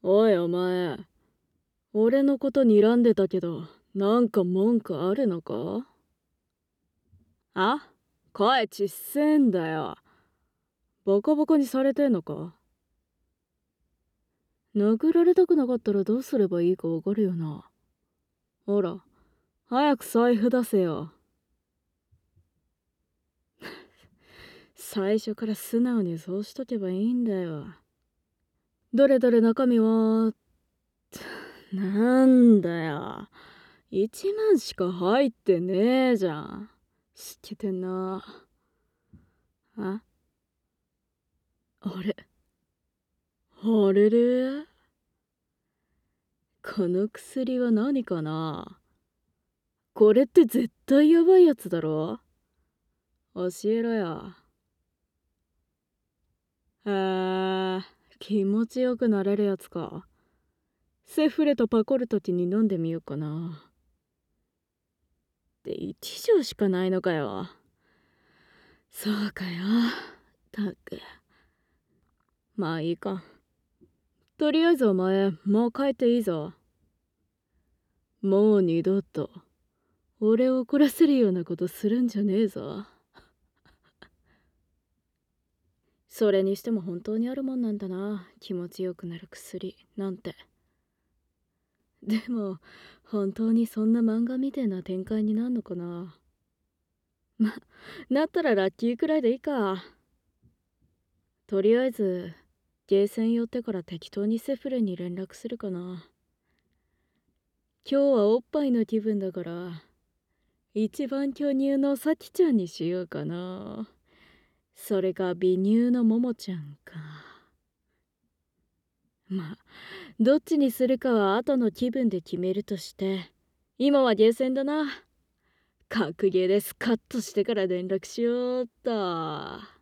おいお前、俺のこと睨んでたけど、なんか文句あるのか？あ、声ちっせえんだよ。ボコボコにされてんのか？殴られたくなかったらどうすればいいかわかるよな。ほら、早く財布出せよ。最初から素直にそうしとけばいいんだよ。どれどれ中身は、なんだよ。1万しか入ってねえじゃん。しけてんな。あ、あれ、あれれ、この薬は何かな？これって絶対やばいやつだろ？教えろよ。気持ちよくなれるやつか。セフレとパコるときに飲んでみようかな。で、1錠しかないのかよ。そうかよ。たく。まあいいか。とりあえずお前、もう帰っていいぞ。もう二度と、俺を怒らせるようなことするんじゃねえぞ。それにしても本当にあるもんなんだな、気持ちよくなる薬なんて。でも、本当にそんな漫画みてえな展開になんのかな。なったらラッキーくらいでいいか。とりあえず、ゲーセン寄ってから適当にセフレに連絡するかな。今日はおっぱいの気分だから、一番巨乳のさきちゃんにしようかな。それか美乳のももちゃんか。まあ、どっちにするかは後の気分で決めるとして、今はゲーセンだな。格ゲーでスカッとしてから連絡しようっと。